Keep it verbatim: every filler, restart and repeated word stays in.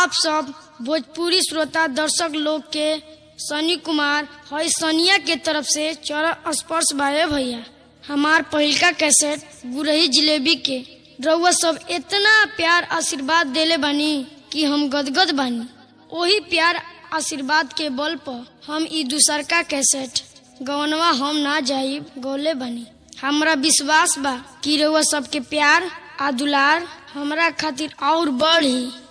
आप सब भोजपुरी श्रोता दर्शक लोग के सनी कुमार हई सनिया के तरफ से चरण स्पर्श बाए भैया। हमार पहिलका कैसेट गुरही जिलेबी के रउआ सब इतना प्यार आशीर्वाद देले बानी कि हम गदगद बानी। वही प्यार आशीर्वाद के बल पर हम ई दूसरका कैसेट गवनवा हम ना जाइब गौले बानी। हमरा विश्वास बा कि रउआ सबके प्यार आ दुलार हमरा खातिर और बढ़ी।